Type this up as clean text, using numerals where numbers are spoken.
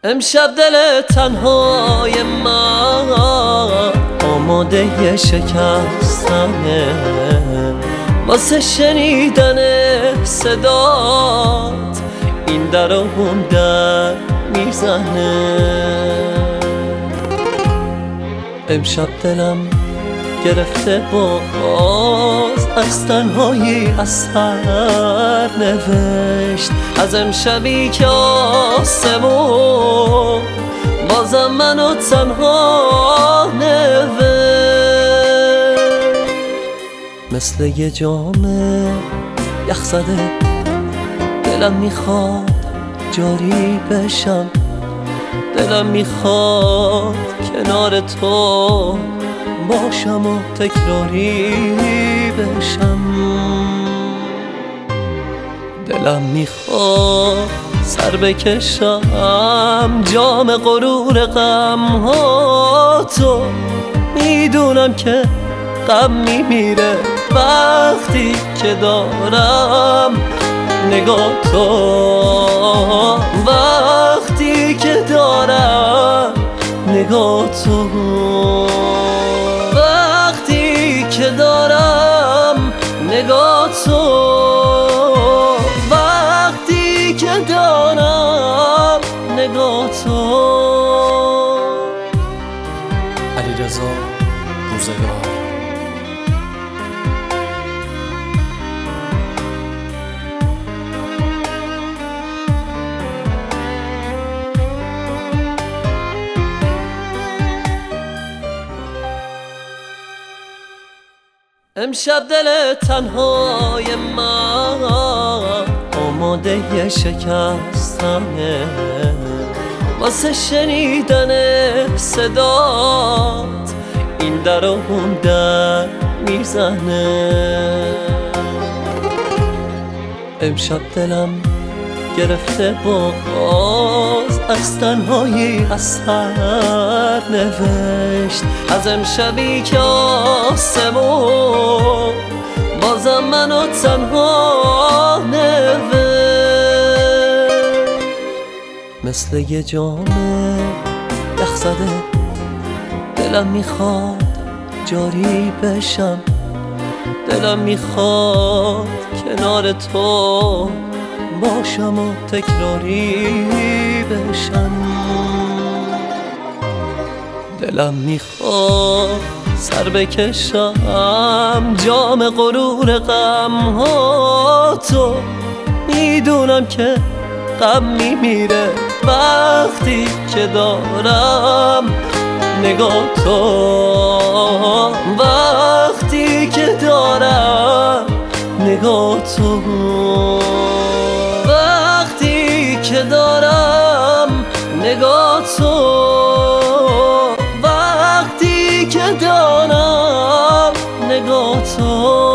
امشب دل تنهای من آماده ی شکستنه، واسه شنیدن صدات این در و اون در میزنه. امشب دلم گرفته باز از تنهایی اثر نوشت، از امشبی که آسمون بازم منو تنها نوشت. مثل یه جام یخ زده دلم میخواد جاری بشم، دلم میخواد کنار تو باشم و تکراری بشم. دلم میخواد سر بکشم جام غرور غم ها تو، میدونم که غم میمیره وقتی که دارم نگاه تو، وقتی که دارم نگاه تو، وقتی که دارم نگاه تو، وقتی که دارم نگاه تو. علیرضا روزگار. امشب دل تنهای من آماده ی شکستنه، واسه شنیدن صدات این در و اون در میزنه. امشب دلم گرفته باز از تنهایی اثر نوشت، از امشبی که آسمون بازم منو تنها نوشت. مثل یه جام یخ زده دلم میخواد جاری بشم، دلم میخواد کنار تو باشم و تکراری بشم. دلم میخواد سر بکشم جام غرور غم ها تو، میدونم که غم میمیره وقتی که دارم نگاه تو، وقتی که دارم نگاه تو، وقتی که دارم نگاه تو، وقتی که دارم نگاه تو.